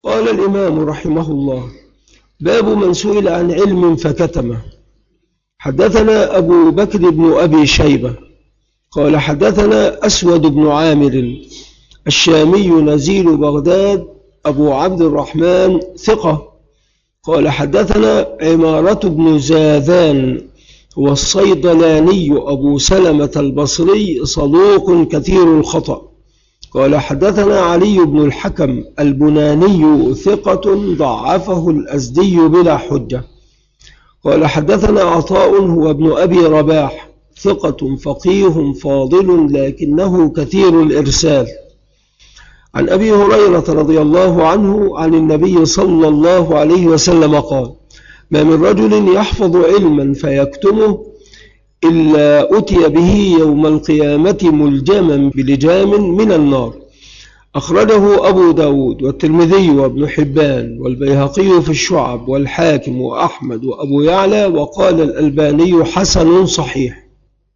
قال الإمام رحمه الله: باب من سئل عن علم فكتمه. حدثنا أبو بكر بن أبي شيبة قال حدثنا أسود بن عامر الشامي نزيل بغداد أبو عبد الرحمن ثقة قال حدثنا عمارة بن زاذان والصيدلاني أبو سلمة البصري صدوق كثير الخطأ قال حدثنا علي بن الحكم البناني ثقة ضعفه الأزدي بلا حجة قال حدثنا عطاء هو ابن أبي رباح ثقة فقيه فاضل لكنه كثير الإرسال عن أبي هريرة رضي الله عنه عن النبي صلى الله عليه وسلم قال: ما من رجل يحفظ علما فيكتمه إلا أتي به يوم القيامة ملجما بلجام من النار. أخرجه أبو داود والترمذي وابن حبان والبيهقي في الشعب والحاكم وأحمد وأبو يعلى وقال الألباني حسن صحيح.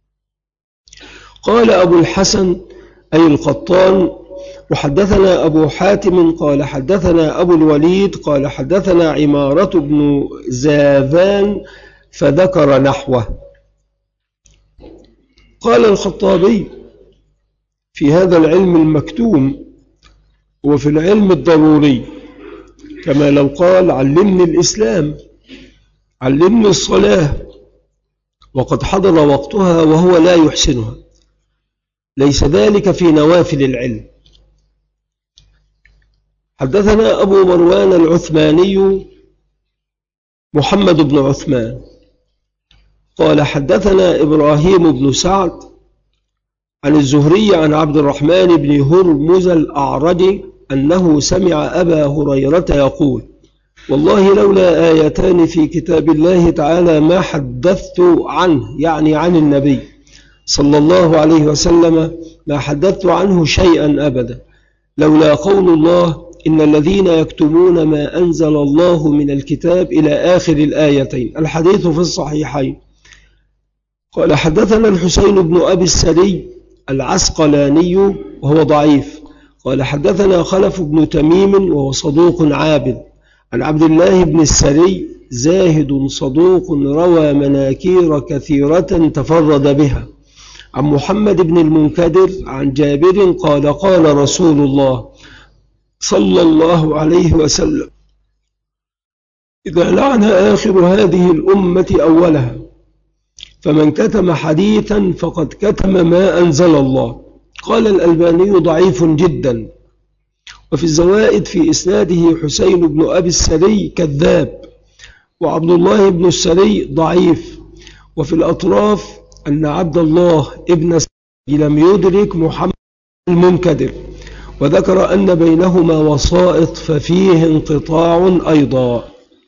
قال أبو الحسن أي القطان: وحدثنا أبو حاتم قال حدثنا أبو الوليد قال حدثنا عمارة بن زاذان فذكر نحوه. قال الخطابي: في هذا العلم المكتوم وفي العلم الضروري، كما لو قال علمني الإسلام، علمني الصلاة وقد حضر وقتها وهو لا يحسنها، ليس ذلك في نوافل العلم. حدثنا أبو مروان العثماني محمد بن عثمان قال حدثنا إبراهيم بن سعد عن الزهري عن عبد الرحمن بن هرمز الأعرج أنه سمع أبا هريرة يقول: والله لولا آيتان في كتاب الله تعالى ما حدثت عنه، يعني عن النبي صلى الله عليه وسلم، ما حدثت عنه شيئا أبدا، لولا قول الله: إن الذين يكتمون ما أنزل الله من الكتاب إلى آخر الآيتين. الحديث في الصحيحين. قال حدثنا الحسين بن أبي السري العسقلاني وهو ضعيف قال حدثنا خلف بن تميم وهو صدوق عابد عن عبد الله بن السري زاهد صدوق روى مناكير كثيرة تفرد بها عن محمد بن المنكدر عن جابر قال قال رسول الله صلى الله عليه وسلم: إذا لعن آخر هذه الأمة أولها، فمن كتم حديثا فقد كتم ما أنزل الله. قال الألباني ضعيف جدا. وفي الزوائد في إسناده حسين بن أبي السري كذاب، وعبد الله بن السري ضعيف. وفي الأطراف أن عبد الله ابن السري لم يدرك محمد المنكدر، وذكر أن بينهما وسائط ففيه انقطاع أيضا.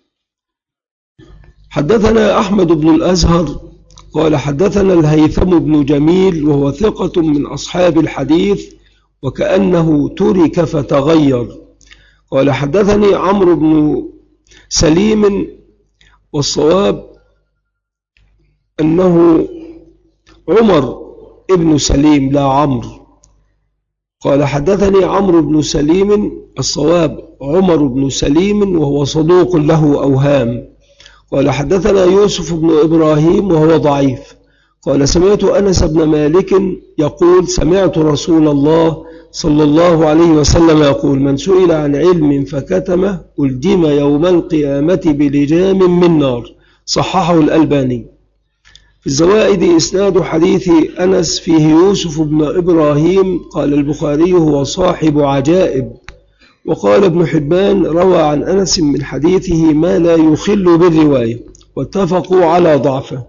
حدثنا أحمد بن الأزهر قال حدثنا الهيثم بن جميل وهو ثقة من أصحاب الحديث وكأنه ترك فتغير. قال حدثني عمرو بن سليم والصواب أنه عمر ابن سليم لا عمرو. قال حدثني عمرو بن سليم الصواب عمر بن سليم وهو صدوق له أوهام. قال حدثنا يوسف بن إبراهيم وهو ضعيف. قال سمعت أنس بن مالك يقول: سمعت رسول الله صلى الله عليه وسلم يقول: من سئل عن علم فكتمه ألجم يوم القيامة بلجام من نار. صححه الألباني. في الزوائد إسناد حديث أنس فيه يوسف بن إبراهيم. قال البخاري: هو صاحب عجائب. وقال ابن حبان: روى عن أنس من حديثه ما لا يخل بالرواية، واتفقوا على ضعفه.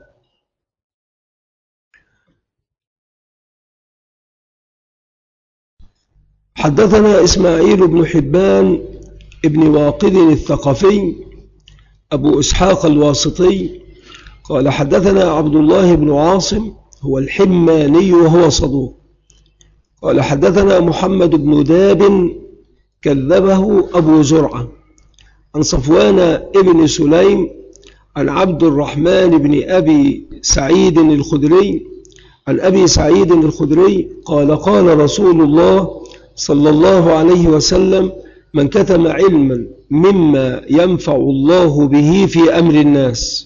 حدثنا إسماعيل بن حبان ابن واقد الثقفي أبو إسحاق الواسطي قال حدثنا عبد الله بن عاصم هو الحماني وهو صدوق. قال حدثنا محمد بن داب كذبه أبو زرعة عن صفوان ابن سليم عن عبد الرحمن بن أبي سعيد الخدري عن أبي سعيد الخدري قال قال رسول الله صلى الله عليه وسلم: من كتم علما مما ينفع الله به في أمر الناس،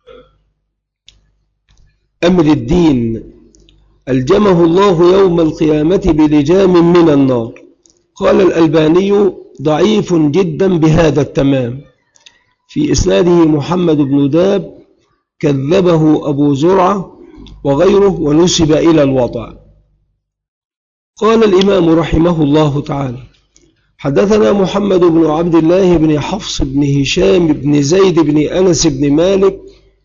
أمر الدين، ألجمه الله يوم القيامة بلجام من النار. قال الألباني ضعيف جدا بهذا التمام، في إسناده محمد بن داب كذبه أبو زرعة وغيره ونسب إلى الوضع. قال الإمام رحمه الله تعالى: حدثنا محمد بن عبد الله بن حفص بن هشام بن زيد بن أنس بن مالك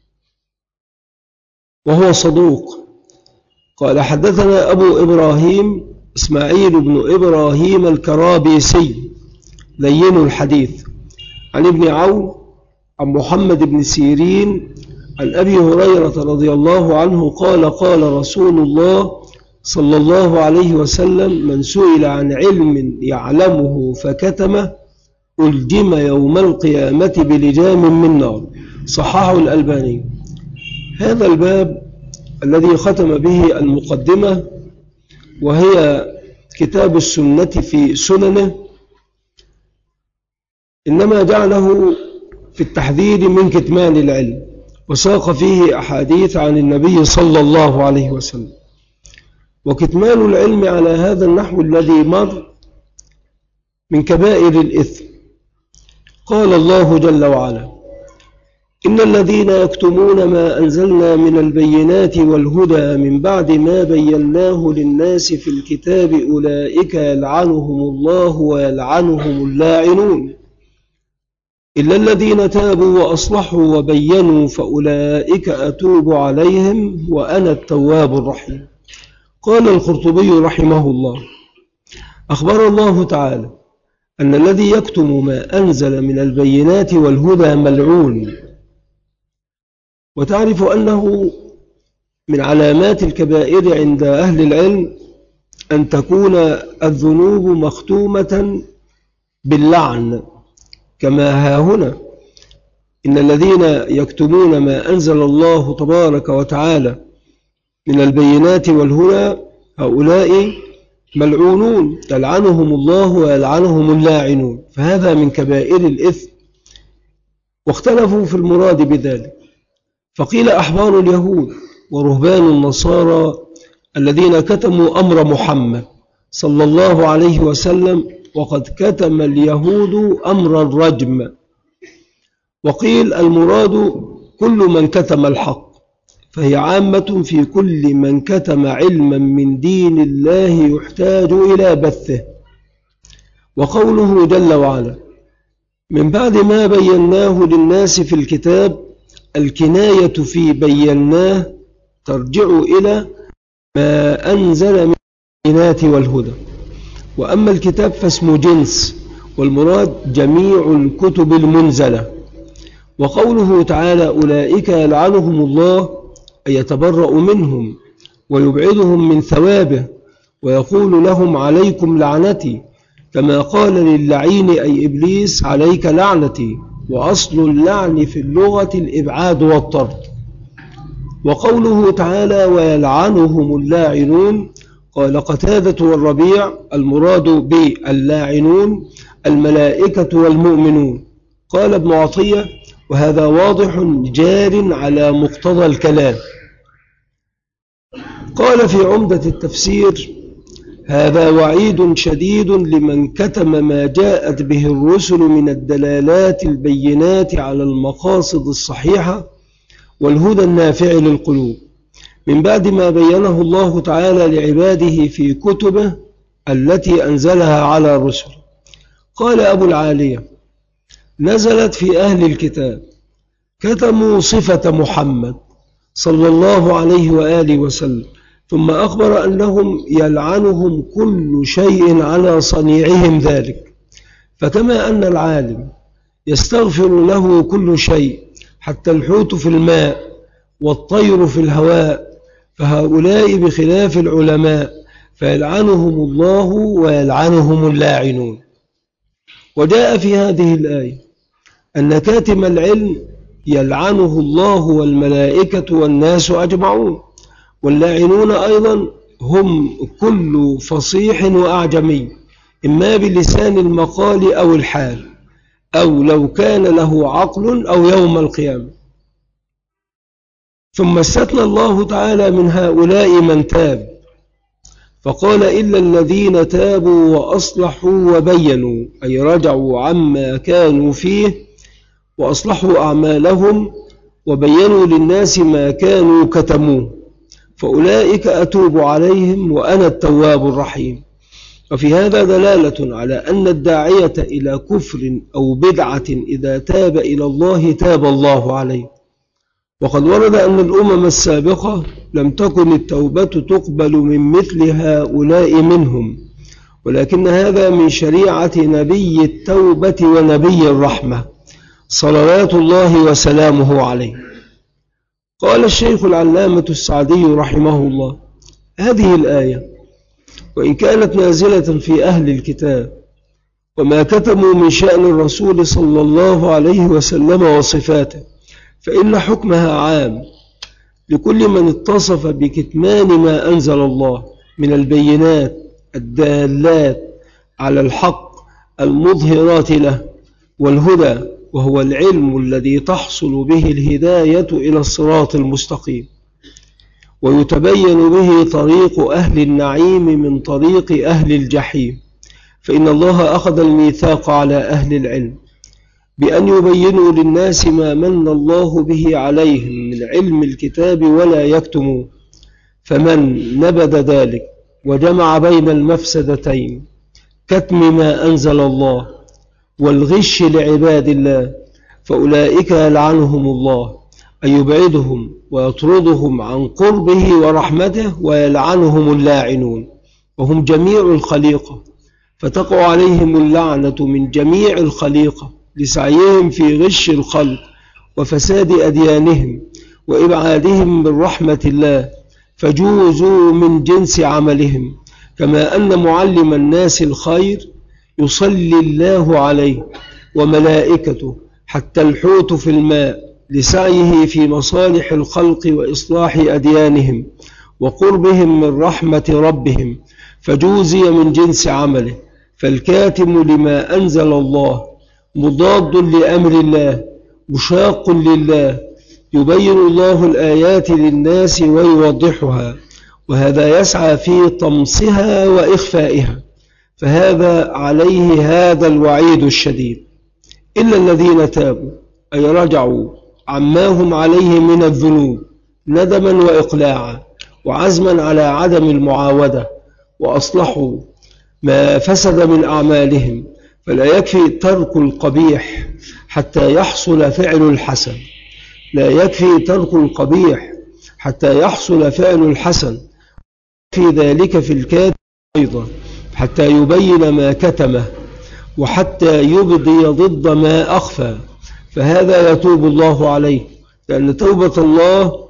وهو صدوق. قال حدثنا أبو إبراهيم إسماعيل بن إبراهيم الكرابيسي لين الحديث، عن ابن عون عن محمد بن سيرين عن أبي هريرة رضي الله عنه قال: قال رسول الله صلى الله عليه وسلم: من سئل عن علم يعلمه فكتمه ألجم يوم القيامة بلجام من نار. صححه الألباني. هذا الباب الذي ختم به المقدمة وهي كتاب السنة في سننه، إنما جعله في التحذير من كتمان العلم، وساق فيه أحاديث عن النبي صلى الله عليه وسلم. وكتمان العلم على هذا النحو الذي مر من كبائر الإثم. قال الله جل وعلا: إن الذين يكتمون ما أنزلنا من البينات والهدى من بعد ما بيناه للناس في الكتاب أولئك يلعنهم الله ويلعنهم اللاعنون إلا الذين تابوا وأصلحوا وبينوا فأولئك أتوب عليهم وأنا التواب الرحيم. قال القرطبي رحمه الله: أخبر الله تعالى أن الذي يكتم ما أنزل من البينات والهدى ملعون. وتعرف أنه من علامات الكبائر عند أهل العلم أن تكون الذنوب مختومة باللعن، كما ها هنا: إن الذين يكتمون ما أنزل الله تبارك وتعالى من البينات والهدى هؤلاء ملعونون يلعنهم الله ويلعنهم اللاعنون. فهذا من كبائر الإثم. واختلفوا في المراد بذلك، فقيل أحبار اليهود ورهبان النصارى الذين كتموا أمر محمد صلى الله عليه وسلم، وقد كتم اليهود أمر الرجم. وقيل المراد كل من كتم الحق، فهي عامة في كل من كتم علما من دين الله يحتاج إلى بثه. وقوله جل وعلا: من بعد ما بيناه للناس في الكتاب، الكناية في بيناه ترجع إلى ما أنزل من البينات والهدى. وأما الكتاب فاسم جنس، والمراد جميع الكتب المنزلة. وقوله تعالى: أولئك يلعنهم الله، أي يتبرأ منهم ويبعدهم من ثوابه، ويقول لهم عليكم لعنتي، كما قال للعين أي إبليس عليك لعنتي. وأصل اللعن في اللغة الإبعاد والطرد. وقوله تعالى: ويلعنهم اللاعنون، قال قتادة والربيع: المراد باللاعنون الملائكة والمؤمنون. قال ابن عطية: وهذا واضح جار على مقتضى الكلام. قال في عمدة التفسير: هذا وعيد شديد لمن كتم ما جاءت به الرسل من الدلالات البينات على المقاصد الصحيحة والهدى النافع للقلوب، من بعد ما بينه الله تعالى لعباده في كتبه التي أنزلها على الرسل. قال أبو العالية: نزلت في أهل الكتاب، كتموا صفة محمد صلى الله عليه وآله وسلم، ثم أخبر أنهم يلعنهم كل شيء على صنيعهم ذلك. فكما أن العالم يستغفر له كل شيء حتى الحوت في الماء والطير في الهواء، فهؤلاء بخلاف العلماء فيلعنهم الله ويلعنهم اللاعنون. وجاء في هذه الآية أن كاتم العلم يلعنه الله والملائكة والناس أجمعون، واللاعنون أيضا هم كل فصيح وأعجمي إما بلسان المقال أو الحال، أو لو كان له عقل أو يوم القيامة. ثم استثنى الله تعالى من هؤلاء من تاب، فقال إلا الذين تابوا وأصلحوا وبينوا، أي رجعوا عما كانوا فيه وأصلحوا أعمالهم وبينوا للناس ما كانوا كتموه، فأولئك أتوب عليهم وأنا التواب الرحيم. وفي هذا دلالة على أن الداعية إلى كفر أو بدعة إذا تاب إلى الله تاب الله عليه. وقد ورد أن الأمم السابقة لم تكن التوبة تقبل من مثل هؤلاء منهم، ولكن هذا من شريعة نبي التوبة ونبي الرحمة صلوات الله وسلامه عليه. قال الشيخ العلامة السعدي رحمه الله: هذه الآية وإن كانت نازلة في أهل الكتاب وما كتموا من شأن الرسول صلى الله عليه وسلم وصفاته، فإن حكمها عام لكل من اتصف بكتمان ما أنزل الله من البينات الدالات على الحق المظهرات له، والهدى وهو العلم الذي تحصل به الهداية إلى الصراط المستقيم، ويتبين به طريق أهل النعيم من طريق أهل الجحيم. فإن الله أخذ الميثاق على أهل العلم بأن يبينوا للناس ما من الله به عليهم من علم الكتاب ولا يكتموا، فمن نبذ ذلك وجمع بين المفسدتين كتم ما أنزل الله والغش لعباد الله، فأولئك يلعنهم الله، أي يبعدهم ويطردهم عن قربه ورحمته، ويلعنهم اللاعنون وهم جميع الخليقة، فتقع عليهم اللعنة من جميع الخليقة لسعيهم في غش الخلق وفساد أديانهم وإبعادهم من رحمة الله، فجوزوا من جنس عملهم. كما أن معلم الناس الخير يصلي الله عليه وملائكته حتى الحوت في الماء لسعيه في مصالح الخلق وإصلاح أديانهم وقربهم من رحمة ربهم، فجوزي من جنس عمله. فالكاتم لما أنزل الله مضاد لأمر الله مشاق لله، يبين الله الآيات للناس ويوضحها، وهذا يسعى في طمسها وإخفائها، فهذا عليه هذا الوعيد الشديد. إلا الذين تابوا، أي رجعوا عما هم عليه من الذنوب ندما وإقلاعا وعزما على عدم المعاودة، وأصلحوا ما فسد من أعمالهم، فلا يكفي ترك القبيح حتى يحصل فعل الحسن، لا يكفي ترك القبيح حتى يحصل فعل الحسن، في ذلك في الكاتب أيضا حتى يبين ما كتمه وحتى يبدي ضد ما أخفى، فهذا يتوب الله عليه، لأن توبة الله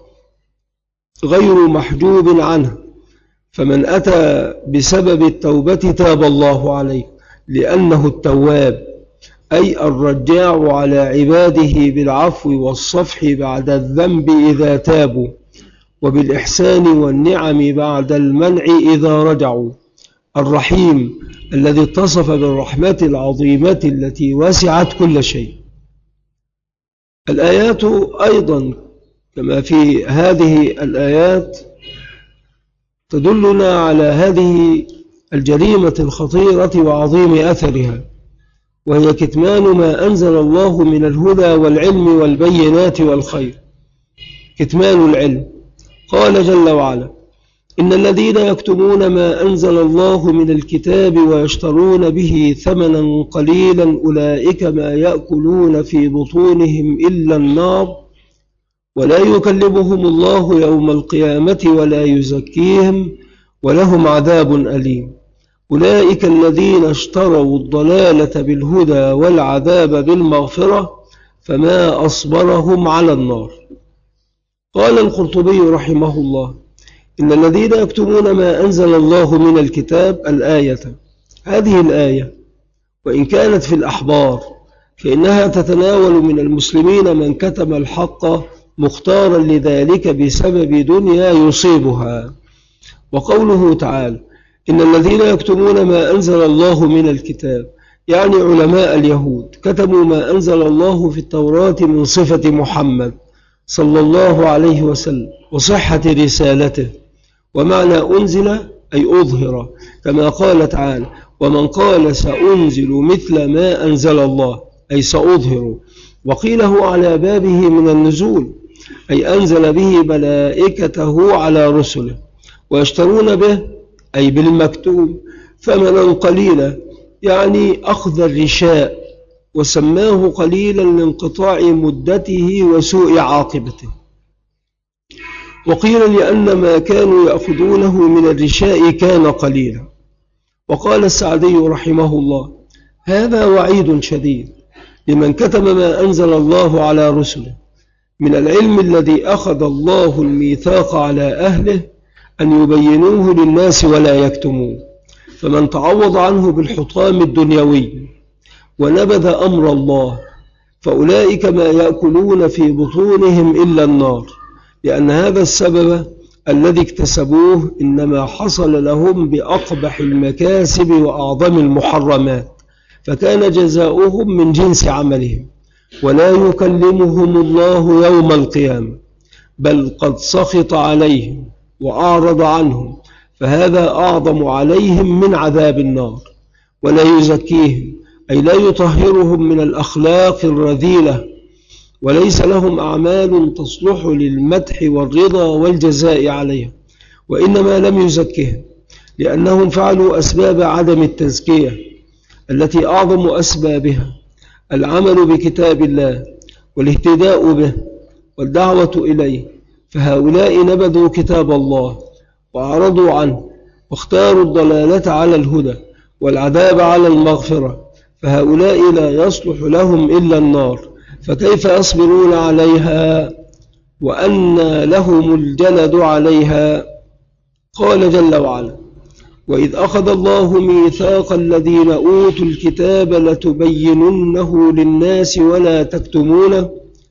غير محجوب عنه، فمن أتى بسبب التوبة تاب الله عليه، لأنه التواب أي الرجاع على عباده بالعفو والصفح بعد الذنب إذا تابوا، وبالإحسان والنعم بعد المنع إذا رجعوا، الرحيم الذي اتصف بالرحمة العظيمة التي وسعت كل شيء. الآيات أيضا كما في هذه الآيات تدلنا على هذه الجريمة الخطيرة وعظيم أثرها، وهي كتمان ما أنزل الله من الهدى والعلم والبينات والخير. كتمان العلم، قال جل وعلا: إن الذين يكتمون ما أنزل الله من الكتاب ويشترون به ثمنا قليلا أولئك ما يأكلون في بطونهم إلا النار ولا يكلمهم الله يوم القيامة ولا يزكيهم ولهم عذاب أليم. أولئك الذين اشتروا الضلالة بالهدى والعذاب بالمغفرة فما أصبرهم على النار. قال القرطبي رحمه الله: إن الذين يكتمون ما أنزل الله من الكتاب الآية، هذه الآية وإن كانت في الأحبار فإنها تتناول من المسلمين من كتم الحق مختارا لذلك بسبب دنيا يصيبها. وقوله تعالى: إن الذين يكتمون ما أنزل الله من الكتاب، يعني علماء اليهود، كتموا ما أنزل الله في التوراة من صفة محمد صلى الله عليه وسلم وصحة رسالته. ومعنى أنزل أي أظهر، كما قال تعالى: ومن قال سأنزل مثل ما أنزل الله، أي سأظهر. وقيله على بابه من النزول، أي أنزل به ملائكته على رسله. ويشترون به أي بالمكتوب ثمنا قليلا، يعني أخذ الرشاء، وسماه قليلا لانقطاع مدته وسوء عاقبته. وقيل لأن ما كانوا يأخذونه من الرشاء كان قليلا. وقال السعدي رحمه الله: هذا وعيد شديد لمن كتم ما أنزل الله على رسله من العلم الذي أخذ الله الميثاق على أهله أن يبينوه للناس ولا يكتموه. فمن تعوض عنه بالحطام الدنيوي ونبذ أمر الله فأولئك ما يأكلون في بطونهم إلا النار، لأن هذا السبب الذي اكتسبوه إنما حصل لهم بأقبح المكاسب وأعظم المحرمات، فكان جزاؤهم من جنس عملهم. ولا يكلمهم الله يوم القيامة، بل قد سخط عليهم وأعرض عنهم، فهذا أعظم عليهم من عذاب النار. ولا يزكيهم، أي لا يطهرهم من الأخلاق الرذيلة، وليس لهم أعمال تصلح للمدح والرضا والجزاء عليها، وإنما لم يزكهم لأنهم فعلوا أسباب عدم التزكية التي أعظم أسبابها العمل بكتاب الله والاهتداء به والدعوة إليه. فهؤلاء نبذوا كتاب الله وأعرضوا عنه واختاروا الضلالة على الهدى والعذاب على المغفرة، فهؤلاء لا يصلح لهم إلا النار، فكيف يصبرون عليها وأن لهم الجلد عليها؟ قال جل وعلا: وإذ أخذ الله ميثاق الذين أوتوا الكتاب لتبيننه للناس ولا تكتمونه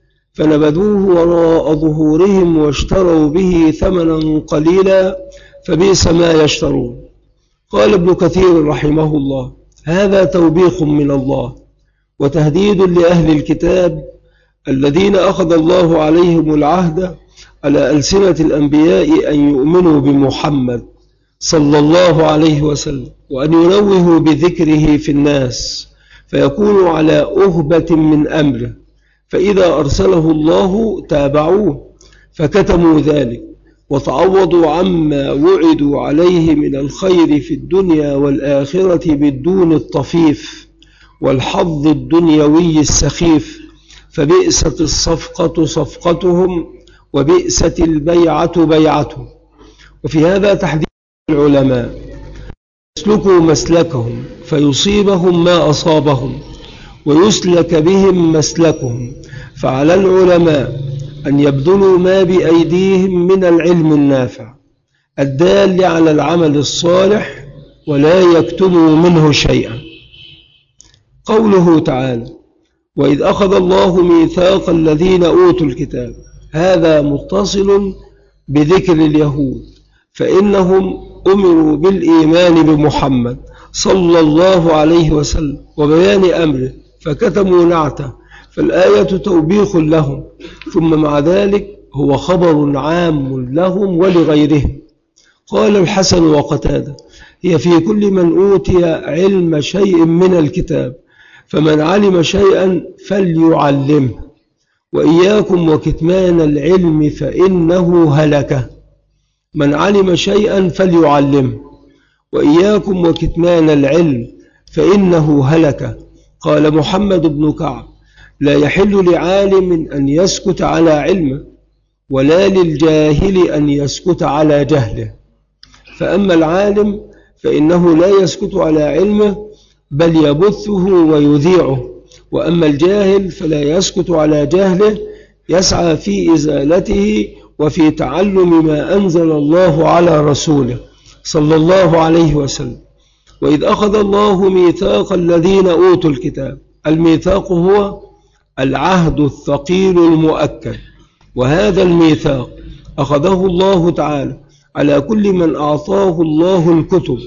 فنبذوه وراء ظهورهم واشتروا به ثمنا قليلا فبئس ما يشترون. قال ابن كثير رحمه الله: هذا توبيخ من الله وتهديد لأهل الكتاب الذين أخذ الله عليهم العهد على ألسنة الأنبياء أن يؤمنوا بمحمد صلى الله عليه وسلم، وأن ينوهوا بذكره في الناس فيكونوا على أهبة من أمره، فإذا أرسله الله تابعوه فكتموا ذلك وتعوضوا عما وعدوا عليه من الخير في الدنيا والآخرة بالدون الطفيف والحظ الدنيوي السخيف، فبئست الصفقة صفقتهم وبئست البيعة بيعتهم. وفي هذا تحذير العلماء يسلكوا مسلكهم فيصيبهم ما أصابهم ويسلك بهم مسلكهم، فعلى العلماء أن يبذلوا ما بأيديهم من العلم النافع الدال على العمل الصالح ولا يكتموا منه شيئا. قوله تعالى: وإذ أخذ الله ميثاق الذين أوتوا الكتاب، هذا متصل بذكر اليهود، فإنهم أمروا بالإيمان بمحمد صلى الله عليه وسلم وبيان أمره فكتموا نعته، فالآية توبيخ لهم، ثم مع ذلك هو خبر عام لهم ولغيرهم. قال الحسن وقتادة: هي في كل من أوتي علم شيء من الكتاب، فمن علم شيئا فليعلمه، وإياكم وكتمان العلم فإنه هلكة. من علم شيئا فليعلمه، وإياكم وكتمان العلم فإنه هلكة. قال محمد بن كعب: لا يحل لعالم أن يسكت على علمه، ولا للجاهل أن يسكت على جهله. فأما العالم فإنه لا يسكت على علمه بل يبثه ويذيعه، وأما الجاهل فلا يسكت على جهله، يسعى في إزالته وفي تعلم ما أنزل الله على رسوله صلى الله عليه وسلم. وإذ أخذ الله ميثاق الذين أوتوا الكتاب، الميثاق هو العهد الثقيل المؤكد، وهذا الميثاق أخذه الله تعالى على كل من أعطاه الله الكتب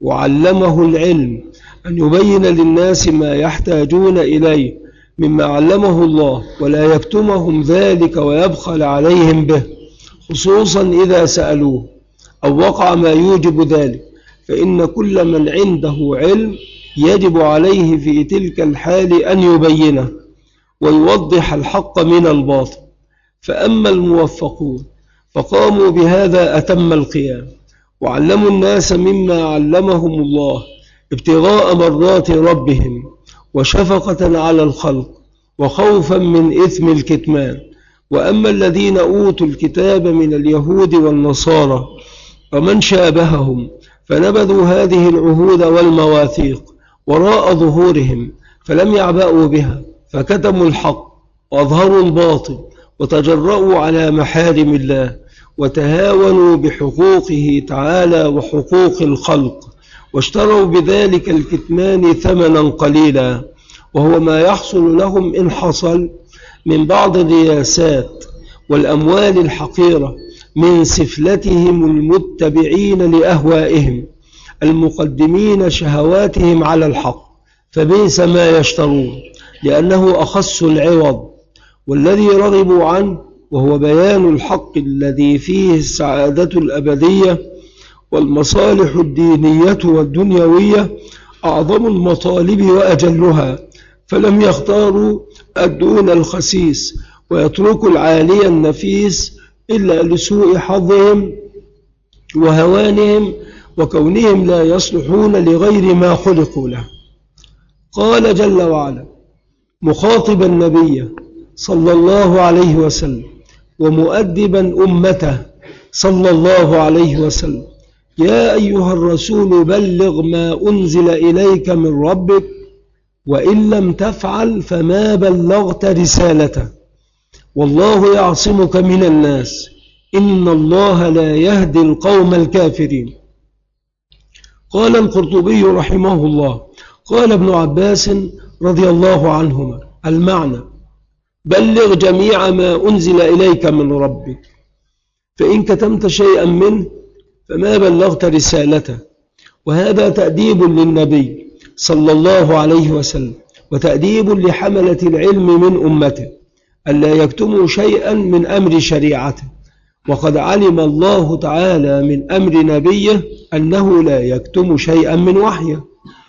وعلمه العلم أن يبين للناس ما يحتاجون إليه مما علمه الله، ولا يكتمهم ذلك ويبخل عليهم به، خصوصا إذا سألوه أو وقع ما يوجب ذلك، فإن كل من عنده علم يجب عليه في تلك الحال أن يبينه ويوضح الحق من الباطل. فأما الموفقون فقاموا بهذا أتم القيام، وعلموا الناس مما علمهم الله ابتغاء مرضات ربهم وشفقة على الخلق وخوفا من إثم الكتمان. وأما الذين أوتوا الكتاب من اليهود والنصارى ومن شابههم فنبذوا هذه العهود والمواثيق وراء ظهورهم، فلم يعبأوا بها، فكتموا الحق وأظهروا الباطل، وتجرؤوا على محارم الله، وتهاونوا بحقوقه تعالى وحقوق الخلق، واشتروا بذلك الكتمان ثمنا قليلا، وهو ما يحصل لهم إن حصل من بعض الرياسات والأموال الحقيرة من سفلتهم المتبعين لأهوائهم المقدمين شهواتهم على الحق، فبئس ما يشترون، لأنه أخص العوض والذي رغبوا عنه، وهو بيان الحق الذي فيه السعادة الأبدية والمصالح الدينية والدنيوية أعظم المطالب وأجلها، فلم يختاروا الدون الخسيس ويتركوا العالي النفيس إلا لسوء حظهم وهوانهم وكونهم لا يصلحون لغير ما خلقوا له. قال جل وعلا مخاطبا النبي صلى الله عليه وسلم ومؤدبا أمته صلى الله عليه وسلم: يا أيها الرسول بلغ ما أنزل إليك من ربك، وإن لم تفعل فما بلغت رسالته، والله يعصمك من الناس، إن الله لا يهدي القوم الكافرين. قال القرطبي رحمه الله: قال ابن عباس رضي الله عنهما: المعنى بلغ جميع ما أنزل إليك من ربك، فإن كتمت شيئا منه فما بلغت رسالته. وهذا تأديب للنبي صلى الله عليه وسلم، وتأديب لحملة العلم من أمته ألا يكتموا شيئا من أمر شريعته، وقد علم الله تعالى من أمر نبيه أنه لا يكتم شيئا من وحيه،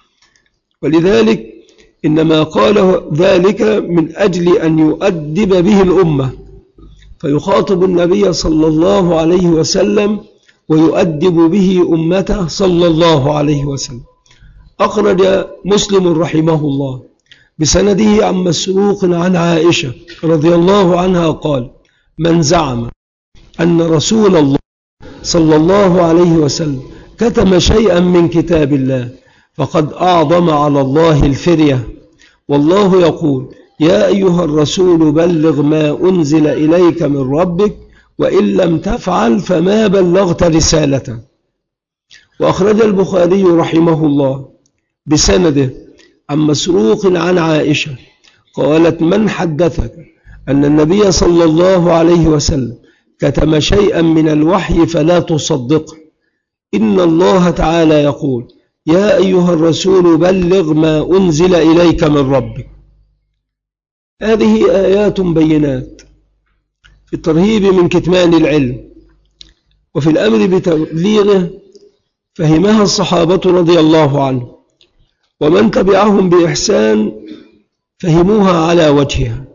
ولذلك إنما قال ذلك من أجل أن يؤدب به الأمة، فيخاطب النبي صلى الله عليه وسلم ويؤدب به أمته صلى الله عليه وسلم. أخرج مسلم رحمه الله بسنده عن مسروق عن عائشة رضي الله عنها قال: من زعم أن رسول الله صلى الله عليه وسلم كتم شيئا من كتاب الله فقد أعظم على الله الفرية، والله يقول: يا أيها الرسول بلغ ما أنزل إليك من ربك، وإن لم تفعل فما بلغت رسالته. وأخرج البخاري رحمه الله بسنده عن مسروق عن عائشة قالت: من حدثك أن النبي صلى الله عليه وسلم كتم شيئا من الوحي فلا تصدقه، إن الله تعالى يقول: يا أيها الرسول بلغ ما أنزل إليك من ربك. هذه آيات بينات في الترهيب من كتمان العلم وفي الأمر بتبليغه، فهمها الصحابة رضي الله عنهم، ومن تبعهم بإحسان فهموها على وجهها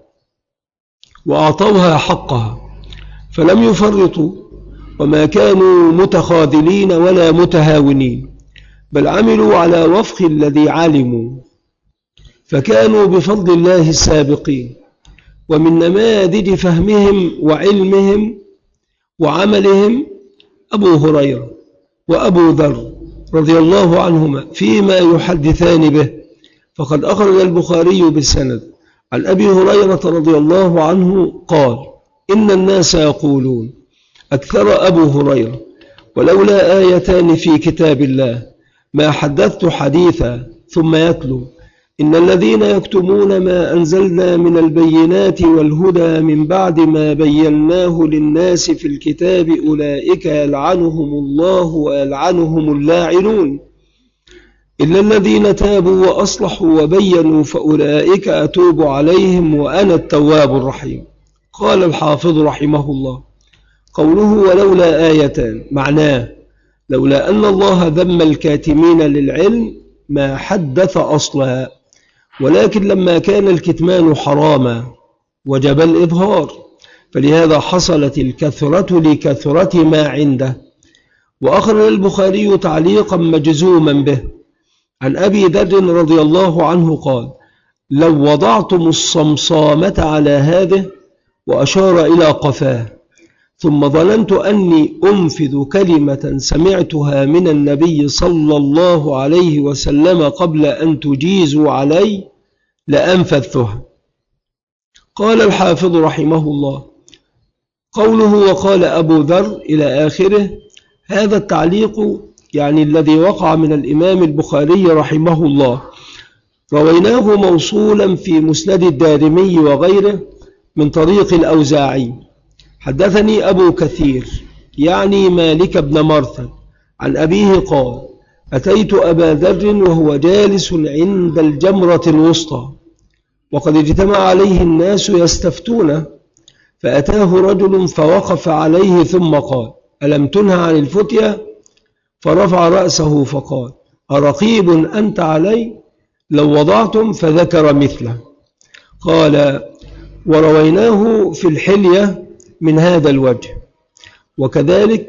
وأعطوها حقها، فلم يفرطوا وما كانوا متخاذلين ولا متهاونين، بل عملوا على وفق الذي علموا، فكانوا بفضل الله السابقين. ومن نماذج فهمهم وعلمهم وعملهم أبو هريرة وأبو ذر رضي الله عنهما فيما يحدثان به، فقد أخرج البخاري بالسند عن أبي هريرة رضي الله عنه قال: إن الناس يقولون، أكثر أبو هريرة: ولولا آيتان في كتاب الله ما حدثت حديثا، ثم يتلو: إن الذين يكتمون ما أنزلنا من البينات والهدى من بعد ما بيناه للناس في الكتاب أولئك يلعنهم الله ويلعنهم اللاعنون. إلا الذين تابوا وأصلحوا وبينوا فأولئك أتوب عليهم وأنا التواب الرحيم. قال الحافظ رحمه الله: قوله ولولا آيتان معناه لولا أن الله ذم الكاتمين للعلم ما حدث أصلها، ولكن لما كان الكتمان حراما وجب الإظهار، فلهذا حصلت الكثرة لكثرة ما عنده. وأخرج البخاري تعليقا مجزوما به عن أبي ذر رضي الله عنه قال: لو وضعتم الصمصامة على هذه، وأشار إلى قفاه، ثم ظننت أني أنفذ كلمة سمعتها من النبي صلى الله عليه وسلم قبل أن تجيزوا علي لأنفذتها. قال الحافظ رحمه الله: قوله وقال أبو ذر إلى آخره، هذا التعليق يعني الذي وقع من الإمام البخاري رحمه الله رويناه موصولا في مسند الدارمي وغيره من طريق الأوزاعي: حدثني أبو كثير يعني مالك بن مرثد عن أبيه قال: أتيت أبا ذر وهو جالس عند الجمرة الوسطى وقد اجتمع عليه الناس يستفتونه، فأتاه رجل فوقف عليه ثم قال: ألم تنهى عن الفتية؟ فرفع رأسه فقال: أرقيب أنت علي؟ لو وضعتم، فذكر مثله. قال: ورويناه في الحلية من هذا الوجه، وكذلك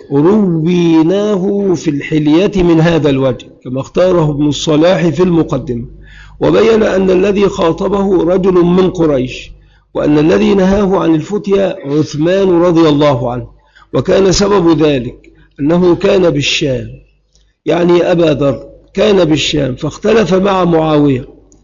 رويناه في الحلية من هذا الوجه كما اختاره ابن الصلاح في المقدمة، وبين أن الذي خاطبه رجل من قريش، وأن الذي نهاه عن الفتية عثمان رضي الله عنه، وكان سبب ذلك أنه كان بالشام، يعني أبا ذر كان بالشام، فاختلف مع معاوية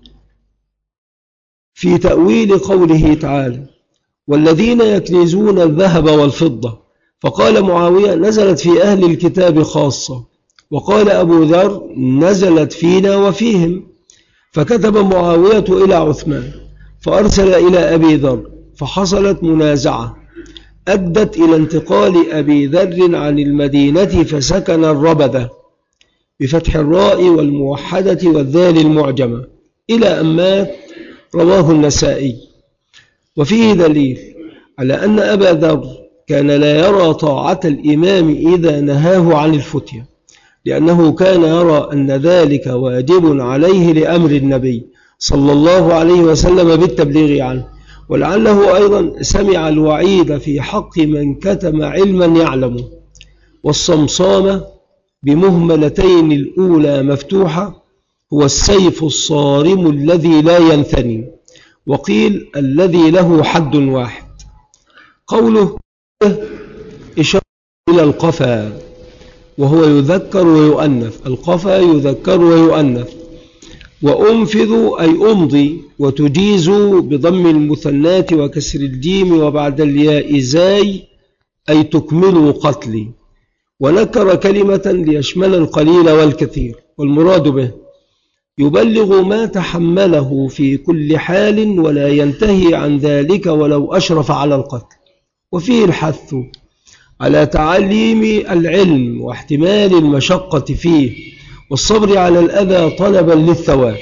في تأويل قوله تعالى: والذين يكنزون الذهب والفضة، فقال معاوية: نزلت في أهل الكتاب خاصة، وقال أبو ذر: نزلت فينا وفيهم. فكتب معاوية إلى عثمان فأرسل إلى أبي ذر، فحصلت منازعة أدت إلى انتقال أبي ذر عن المدينة فسكن الربذة بفتح الراء والموحدة والذال المعجمة إلى أن مات. رواه النسائي. وفيه دليل على أن أبا ذر كان لا يرى طاعة الإمام إذا نهاه عن الفتية، لأنه كان يرى أن ذلك واجب عليه لأمر النبي صلى الله عليه وسلم بالتبليغ عنه، ولعله أيضا سمع الوعيد في حق من كتم علما يعلمه. والصمصامة بمهملتين الأولى مفتوحة هو السيف الصارم الذي لا ينثني، وقيل الذي له حد واحد. قوله إشارة إلى القفا، وهو يذكر ويؤنث، القفا يذكر ويؤنث. وأنفذ أي أمضي، وتجيز بضم المثنات وكسر الجيم وبعد الياء زاي أي تكمل قتلي. ونكر كلمة ليشمل القليل والكثير، والمراد به يبلغ ما تحمله في كل حال ولا ينتهي عن ذلك ولو أشرف على القتل. وفيه الحث على تعليم العلم واحتمال المشقة فيه والصبر على الأذى طلبا للثواب.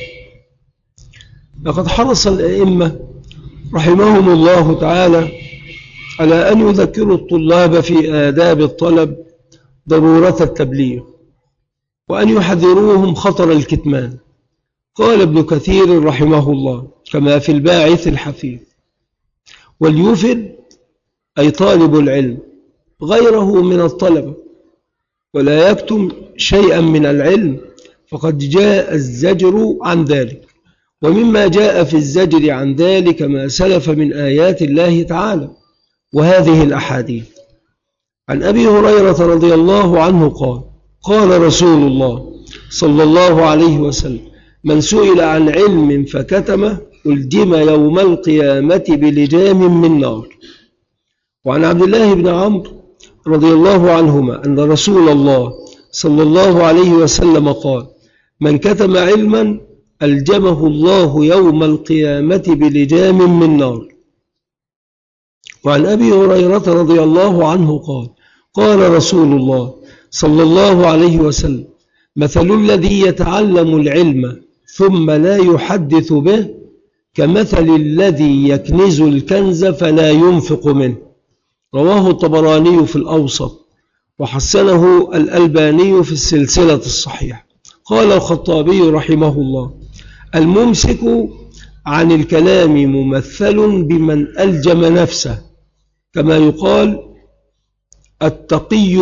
لقد حرص الأئمة رحمهم الله تعالى على أن يذكروا الطلاب في آداب الطلب ضرورة التبليغ، وأن يحذروهم خطر الكتمان. قال ابن كثير رحمه الله كما في الباعث الحفيظ: وليفد أي طالب العلم غيره من الطلبة، ولا يكتم شيئا من العلم، فقد جاء الزجر عن ذلك. ومما جاء في الزجر عن ذلك ما سلف من آيات الله تعالى وهذه الأحاديث. عن أبي هريرة رضي الله عنه قال: قال رسول الله صلى الله عليه وسلم: من سئل عن علم فكتمه ألجم يوم القيامة بلجام من نار. وعن عبد الله بن عمرو رضي الله عنهما أن رسول الله صلى الله عليه وسلم قال: من كتم علما ألجمه الله يوم القيامة بلجام من نار. وعن أبي هريرة رضي الله عنه قال: قال رسول الله صلى الله عليه وسلم: مثل الذي يتعلم العلم ثم لا يحدث به كمثل الذي يكنز الكنز فلا ينفق منه. رواه الطبراني في الأوسط وحسنه الألباني في السلسلة الصحيحة. قال الخطابي رحمه الله: الممسك عن الكلام ممثل بمن ألجم نفسه، كما يقال التقي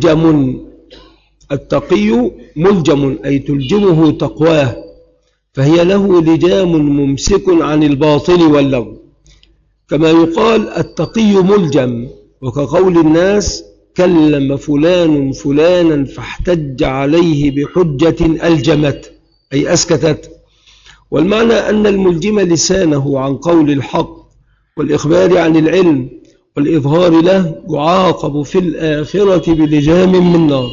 ملجم أي تلجمه تقواه، فهي له لجام ممسك عن الباطل واللغو. كما يقال التقي ملجم، وكقول الناس كلم فلان فلانا فاحتج عليه بحجة ألجمت أي أسكتت. والمعنى أن الملجم لسانه عن قول الحق والإخبار عن العلم والإظهار له يعاقب في الآخرة بلجام من نار.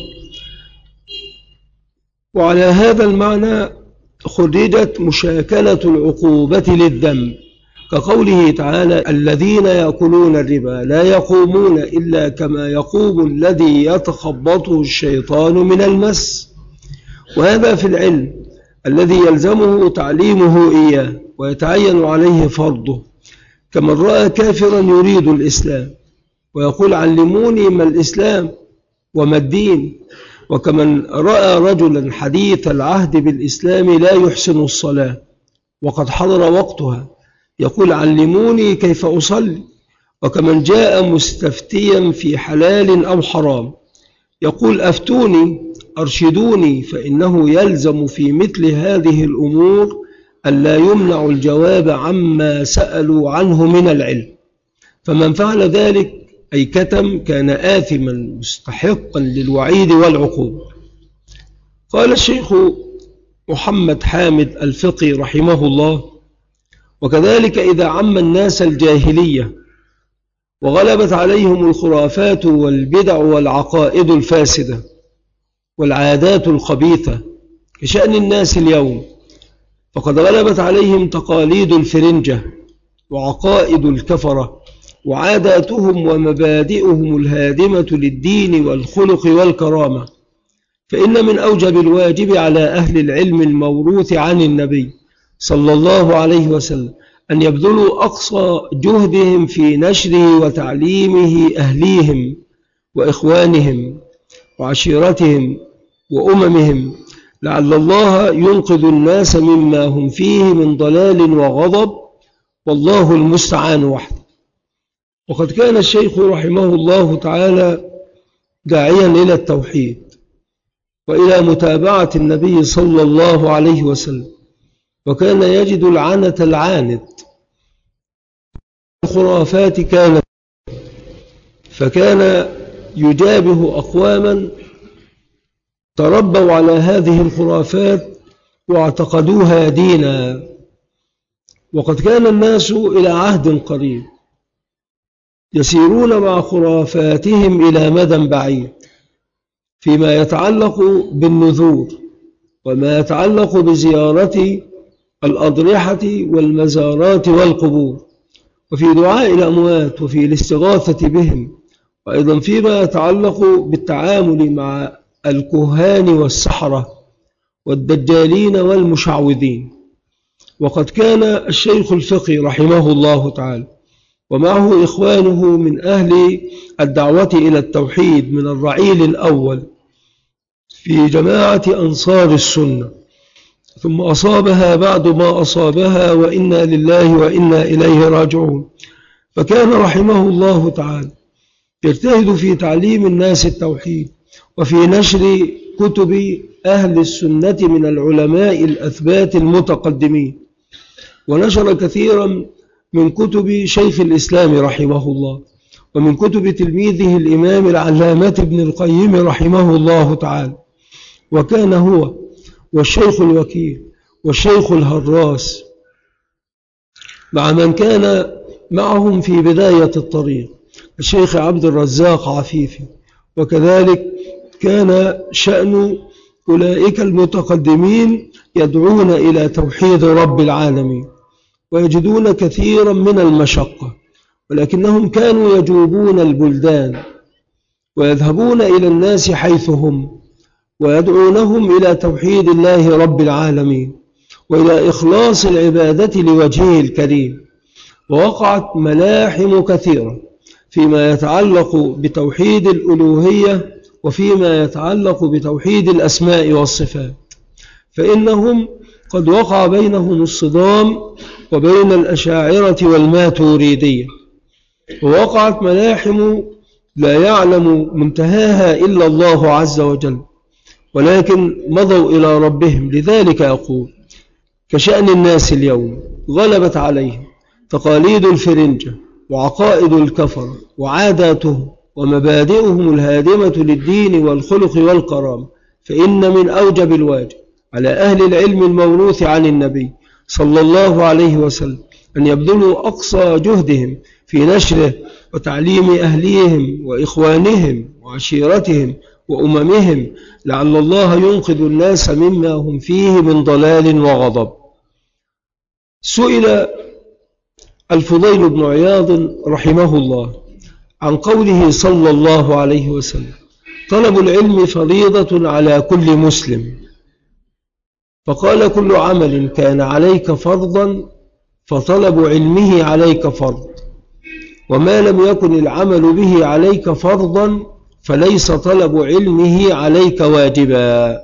وعلى هذا المعنى خرجت مشاكلة العقوبة للذنب، كقوله تعالى: الذين يأكلون الربا لا يقومون إلا كما يقوم الذي يتخبطه الشيطان من المس. وهذا في العلم الذي يلزمه تعليمه إياه ويتعين عليه فرضه، كمن رأى كافرا يريد الإسلام ويقول: علموني ما الإسلام وما الدين. وكمن رأى رجلا حديث العهد بالإسلام لا يحسن الصلاة وقد حضر وقتها يقول: علموني كيف أصلي. وكمن جاء مستفتيا في حلال أو حرام يقول: أفتوني أرشدوني، فإنه يلزم في مثل هذه الأمور ألا يمنع الجواب عما سألوا عنه من العلم. فمن فعل ذلك أي كتم كان آثما مستحقا للوعيد والعقوبة. قال الشيخ محمد حامد الفقي رحمه الله: وكذلك إذا عم الناس الجاهلية وغلبت عليهم الخرافات والبدع والعقائد الفاسدة والعادات الخبيثة كشأن الناس اليوم، فقد غلبت عليهم تقاليد الفرنجة وعقائد الكفرة وعاداتهم ومبادئهم الهادمة للدين والخلق والكرامة. فإن من أوجب الواجب على أهل العلم الموروث عن النبي صلى الله عليه وسلم أن يبذلوا أقصى جهدهم في نشره وتعليمه أهليهم وإخوانهم وعشيرتهم وأممهم، لعل الله ينقذ الناس مما هم فيه من ضلال وغضب، والله المستعان وحده. وقد كان الشيخ رحمه الله تعالى داعيا إلى التوحيد وإلى متابعة النبي صلى الله عليه وسلم، وكان يجد العنة العاند الخرافات كانت، فكان يجابه أقواما تربوا على هذه الخرافات واعتقدوها دينا. وقد كان الناس إلى عهد قريب يسيرون مع خرافاتهم إلى مدى بعيد فيما يتعلق بالنذور وما يتعلق بزيارة الأضرحة والمزارات والقبور، وفي دعاء الأموات وفي الاستغاثة بهم، وأيضا فيما يتعلق بالتعامل مع الكهان والسحرة والدجالين والمشعوذين. وقد كان الشيخ الفقي رحمه الله تعالى ومعه إخوانه من أهل الدعوة إلى التوحيد من الرعيل الأول في جماعة أنصار السنة، ثم أصابها بعد ما أصابها، وإنا لله وإنا إليه راجعون. فكان رحمه الله تعالى يجتهد في تعليم الناس التوحيد وفي نشر كتب أهل السنة من العلماء الأثبات المتقدمين، ونشر كثيرا من كتب شيخ الإسلام رحمه الله ومن كتب تلميذه الإمام العلامة ابن القيم رحمه الله تعالى. وكان هو والشيخ الوكيل والشيخ الهراس مع من كان معهم في بداية الطريق الشيخ عبد الرزاق عفيفي. وكذلك كان شأن أولئك المتقدمين يدعون إلى توحيد رب العالمين ويجدون كثيرا من المشقة، ولكنهم كانوا يجوبون البلدان ويذهبون إلى الناس حيث هم ويدعونهم إلى توحيد الله رب العالمين وإلى إخلاص العبادة لوجهه الكريم. ووقعت ملاحم كثيرة فيما يتعلق بتوحيد الألوهية وفيما يتعلق بتوحيد الأسماء والصفات، فإنهم قد وقع بينهم الصدام وبين الأشاعرة والماتوريدية، ووقعت ملاحم لا يعلم منتهاها إلا الله عز وجل، ولكن مضوا إلى ربهم. لذلك أقول كشأن الناس اليوم غلبت عليهم تقاليد الفرنجة وعقائد الكفر وعاداتهم ومبادئهم الهادمة للدين والخلق والكرامة، فإن من أوجب الواجب على أهل العلم الموروث عن النبي صلى الله عليه وسلم أن يبذلوا أقصى جهدهم في نشره وتعليم أهليهم وإخوانهم وعشيرتهم وأممهم، لعل الله ينقذ الناس مما هم فيه من ضلال وغضب. سئل الفضيل بن عياض رحمه الله عن قوله صلى الله عليه وسلم: طلب العلم فريضة على كل مسلم، فقال: كل عمل كان عليك فرضا فطلب علمه عليك فرض، وما لم يكن العمل به عليك فرضا فليس طلب علمه عليك واجبا.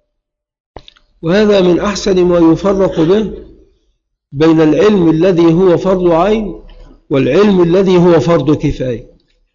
وهذا من أحسن ما يفرق به بين العلم الذي هو فرض عين والعلم الذي هو فرض كفاية.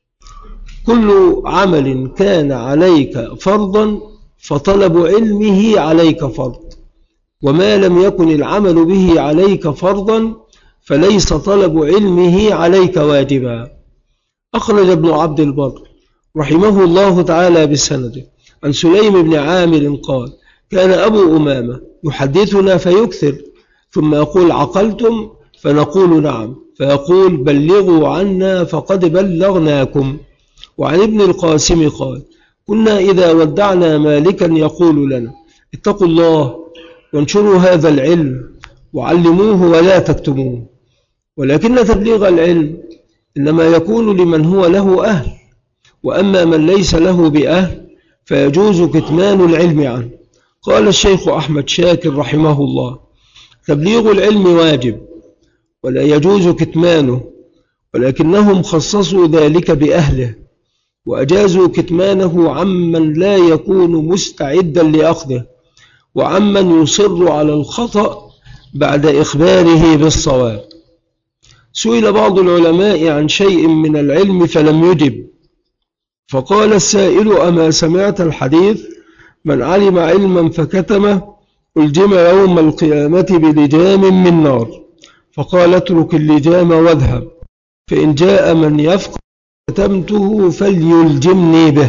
كل عمل كان عليك فرضا فطلب علمه عليك فرض، وما لم يكن العمل به عليك فرضا فليس طلب علمه عليك واجبا. أخرج ابن عبد البر رحمه الله تعالى بسنده عن سليم بن عامر قال: كان أبو أمامة يحدثنا فيكثر، ثم يقول: عقلتم؟ فنقول: نعم. فيقول: بلغوا عنا فقد بلغناكم. وعن ابن القاسم قال: كنا إذا ودعنا مالكا يقول لنا: اتقوا الله وانشروا هذا العلم وعلموه ولا تكتموه. ولكن تبليغ العلم إنما يكون لمن هو له أهل، وأما من ليس له بأهل فيجوز كتمان العلم عنه. قال الشيخ أحمد شاكر رحمه الله: تبليغ العلم واجب ولا يجوز كتمانه، ولكنهم خصصوا ذلك بأهله وأجازوا كتمانه عمن لا يكون مستعدا لأخذه، وعمن يصر على الخطأ بعد إخباره بالصواب. سئل بعض العلماء عن شيء من العلم فلم يجب، فقال السائل: أما سمعت الحديث من علم علما فكتمه ألجم يوم القيامة بلجام من نار؟ فقال: اترك اللجام واذهب، فإن جاء من يفقه كتمته فليلجمني به.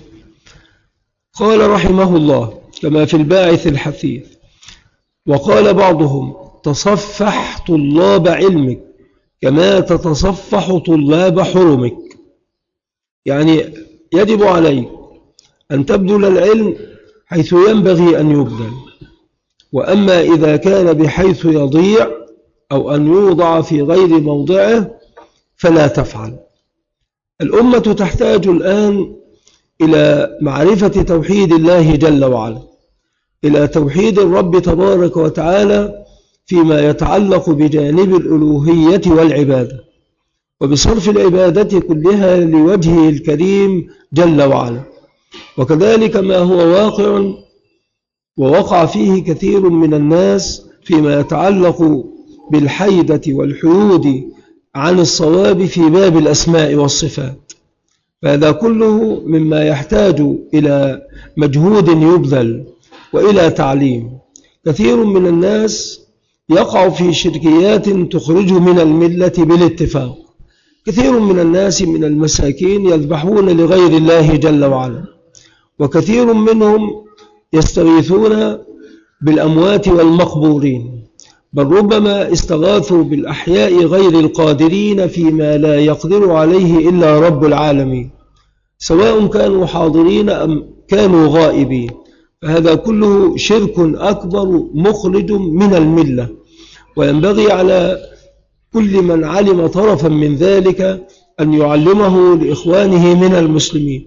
قال رحمه الله كما في الباعث الحثيث. وقال بعضهم: تصفح طلاب علمك كما تتصفح طلاب حرمك، يعني يجب عليك أن تبذل العلم حيث ينبغي أن يبذل، وأما إذا كان بحيث يضيع أو أن يوضع في غير موضعه فلا تفعل. الأمة تحتاج الآن إلى معرفة توحيد الله جل وعلا، إلى توحيد الرب تبارك وتعالى فيما يتعلق بجانب الألوهية والعبادة، وبصرف العبادة كلها لوجهه الكريم جل وعلا. وكذلك ما هو واقع ووقع فيه كثير من الناس فيما يتعلق بالحيدة والحيود عن الصواب في باب الأسماء والصفات، فهذا كله مما يحتاج إلى مجهود يبذل وإلى تعليم. كثير من الناس يقع في شركيات تخرج من الملة بالاتفاق. كثير من الناس من المساكين يذبحون لغير الله جل وعلا، وكثير منهم يستغيثون بالأموات والمقبورين، بل ربما استغاثوا بالأحياء غير القادرين فيما لا يقدر عليه إلا رب العالمين، سواء كانوا حاضرين أم كانوا غائبين. فهذا كله شرك أكبر مخرج من الملة، وينبغي على كل من علم طرفا من ذلك أن يعلمه لإخوانه من المسلمين،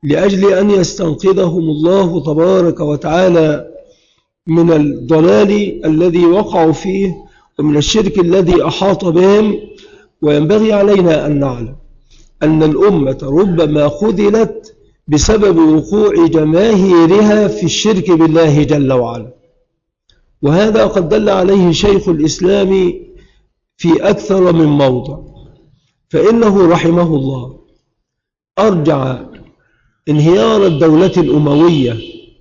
لأجل أن يستنقذهم الله تبارك وتعالى من الضلال الذي وقعوا فيه ومن الشرك الذي أحاط بهم. وينبغي علينا أن نعلم أن الأمة ربما خذلت بسبب وقوع جماهيرها في الشرك بالله جل وعلا، وهذا قد دل عليه شيخ الإسلام في أكثر من موضع. فإنه رحمه الله أرجع انهيار الدولة الأموية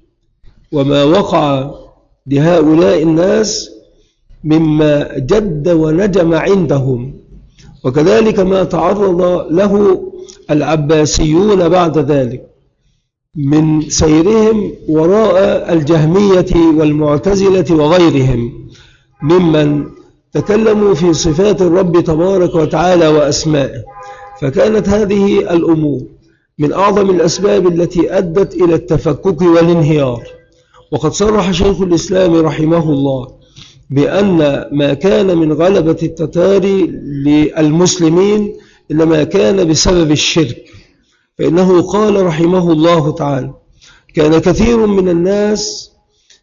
وما وقع لهؤلاء الناس مما جد ونجم عندهم، وكذلك ما تعرض له العباسيون بعد ذلك من سيرهم وراء الجهمية والمعتزلة وغيرهم ممن تكلموا في صفات الرب تبارك وتعالى وأسمائه. فكانت هذه الأمور من أعظم الأسباب التي أدت إلى التفكك والانهيار. وقد صرح شيخ الإسلام رحمه الله بأن ما كان من غلبة التتار للمسلمين إنما كان بسبب الشرك. فإنه قال رحمه الله تعالى: كان كثير من الناس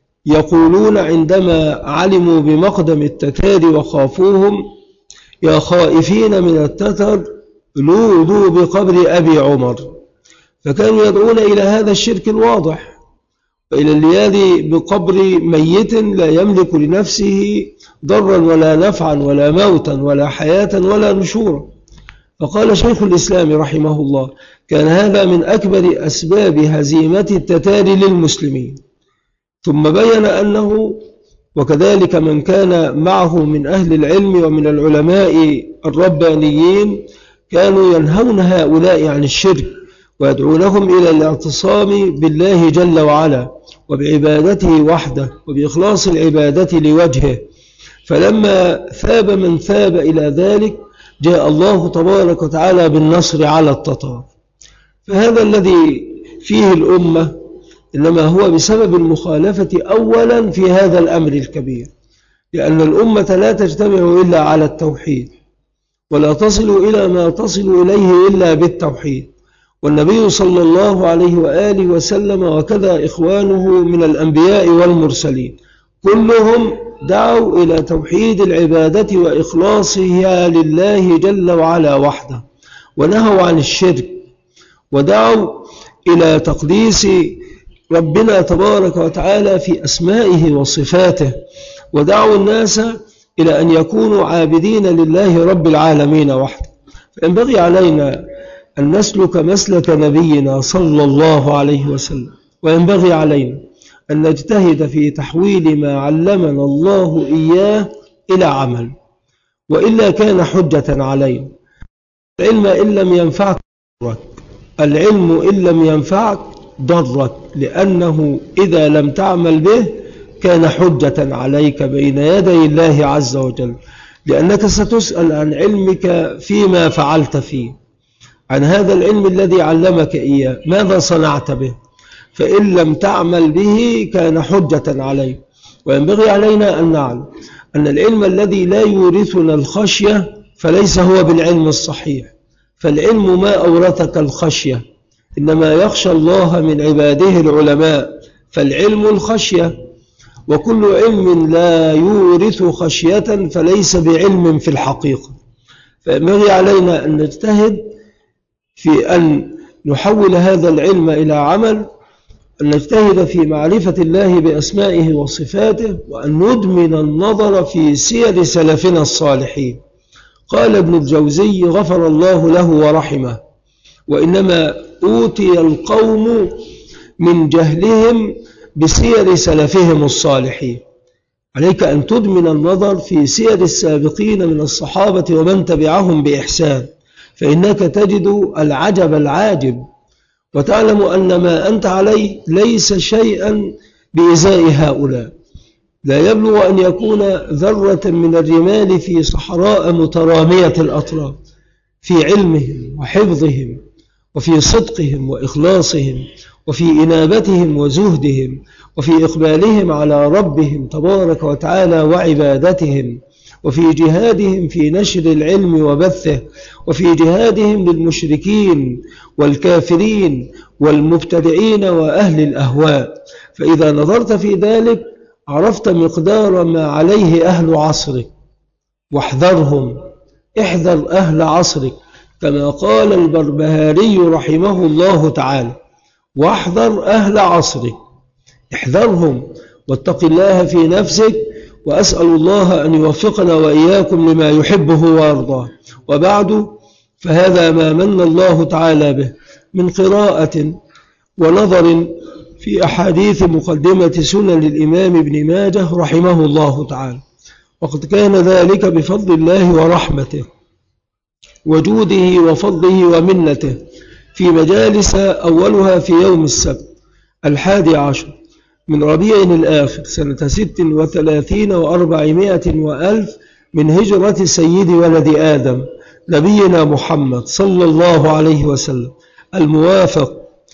يقولون عندما علموا بمقدم التتار وخافوهم: يا خائفين من التتر لوذوا بقبر أبي عمر. فكانوا يدعون إلى هذا الشرك الواضح، وإلى اللياذ بقبر ميت لا يملك لنفسه ضرا ولا نفعا ولا موتا ولا حياة ولا نشورا. فقال شيخ الإسلام رحمه الله: كان هذا من أكبر أسباب هزيمة التتار للمسلمين. ثم بين أنه وكذلك من كان معه من أهل العلم ومن العلماء الربانيين كانوا ينهون هؤلاء عن الشرك ويدعونهم إلى الاعتصام بالله جل وعلا وبعبادته وحده وبإخلاص العبادة لوجهه. فلما ثاب من ثاب إلى ذلك جاء الله تبارك وتعالى بالنصر على التتار. فهذا الذي فيه الأمة إنما هو بسبب المخالفة أولا في هذا الأمر الكبير، لأن الأمة لا تجتمع إلا على التوحيد، ولا تصل إلى ما تصل إليه إلا بالتوحيد. والنبي صلى الله عليه وآله وسلم وكذا إخوانه من الأنبياء والمرسلين كلهم دعوا إلى توحيد العبادة وإخلاصها لله جل وعلا وحده، ونهوا عن الشرك، ودعوا إلى تقديس ربنا تبارك وتعالى في أسمائه وصفاته، ودعوا الناس إلى أن يكونوا عابدين لله رب العالمين وحده. فينبغي علينا أن نسلك مسلك نبينا صلى الله عليه وسلم، وينبغي علينا أن نجتهد في تحويل ما علمنا الله إياه إلى عمل، وإلا كان حجة علينا. العلم إن لم ينفعك ضرك، العلم إن لم ينفعك ضرك، لأنه إذا لم تعمل به كان حجة عليك بين يدي الله عز وجل، لأنك ستسأل عن علمك فيما فعلت فيه، عن هذا العلم الذي علمك إياه ماذا صنعت به. فإن لم تعمل به كان حجة عليك. وينبغي علينا أن نعلم أن العلم الذي لا يورثنا الخشية فليس هو بالعلم الصحيح. فالعلم ما أورثك الخشية، إنما يخشى الله من عباده العلماء، فالعلم الخشية. وكل علم لا يورث خشية فليس بعلم في الحقيقة. فينبغي علينا أن نجتهد في أن نحول هذا العلم إلى عمل، أن نجتهد في معرفة الله بأسمائه وصفاته، وأن ندمن النظر في سير سلفنا الصالحين. قال ابن الجوزي غفر الله له ورحمه: وإنما أوتي القوم من جهلهم بسير سلفهم الصالحين. عليك أن تدمن النظر في سير السابقين من الصحابة ومن تبعهم بإحسان، فإنك تجد العجب العاجب، وتعلم أن ما أنت عليه ليس شيئا بإزاء هؤلاء. لا يبلغ أن يكون ذرة من الرمال في صحراء مترامية الأطراف في علمهم وحفظهم وفي صدقهم وإخلاصهم وفي إنابتهم وزهدهم وفي إقبالهم على ربهم تبارك وتعالى وعبادتهم وفي جهادهم في نشر العلم وبثه، وفي جهادهم للمشركين والكافرين والمبتدعين وأهل الأهواء. فإذا نظرت في ذلك عرفت مقدار ما عليه أهل عصرك، واحذرهم، احذر أهل عصرك، كما قال البربهاري رحمه الله تعالى: واحذر أهل عصرك، احذرهم واتق الله في نفسك، وأسأل الله أن يوفقنا وإياكم لما يحبه ويرضاه. وبعد، فهذا ما من الله تعالى به من قراءة ونظر في أحاديث مقدمة سنن الإمام ابن ماجه رحمه الله تعالى، وقد كان ذلك بفضل الله ورحمته وجوده وفضله ومنته في مجالس، أولها في يوم السبت 11 من ربيع الآخر سنة 36 و400 وألف من هجرة سيد ولد آدم نبينا محمد صلى الله عليه وسلم، الموافق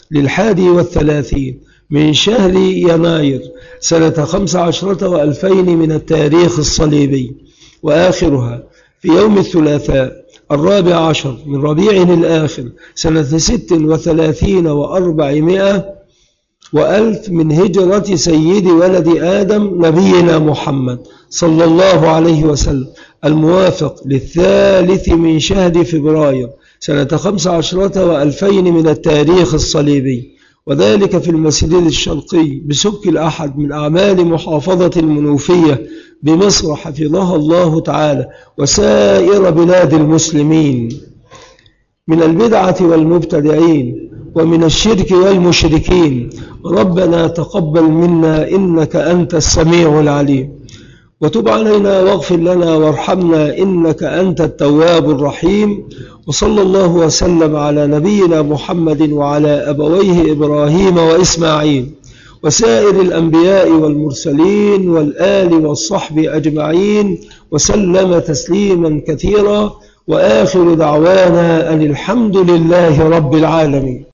31 من شهر يناير سنة 15 و2000 من التاريخ الصليبي، وآخرها في يوم الثلاثاء 14 من ربيع الآخر سنة 36 و400 وألف من هجرة سيد ولد آدم نبينا محمد صلى الله عليه وسلم، الموافق 3 من شهر فبراير سنة 15 و2000 من التاريخ الصليبي، وذلك في المسجد الشرقي بسك الأحد من أعمال محافظة المنوفية بمصر حفظها الله تعالى وسائر بلاد المسلمين، من البدعة والمبتدعين ومن الشرك والمشركين. ربنا تقبل منا إنك أنت السميع العليم، وتب علينا واغفر لنا وارحمنا إنك أنت التواب الرحيم. وصلى الله وسلم على نبينا محمد وعلى أبويه إبراهيم وإسماعيل وسائر الأنبياء والمرسلين والآل والصحب أجمعين، وسلم تسليما كثيرا، وآخر دعوانا أن الحمد لله رب العالمين.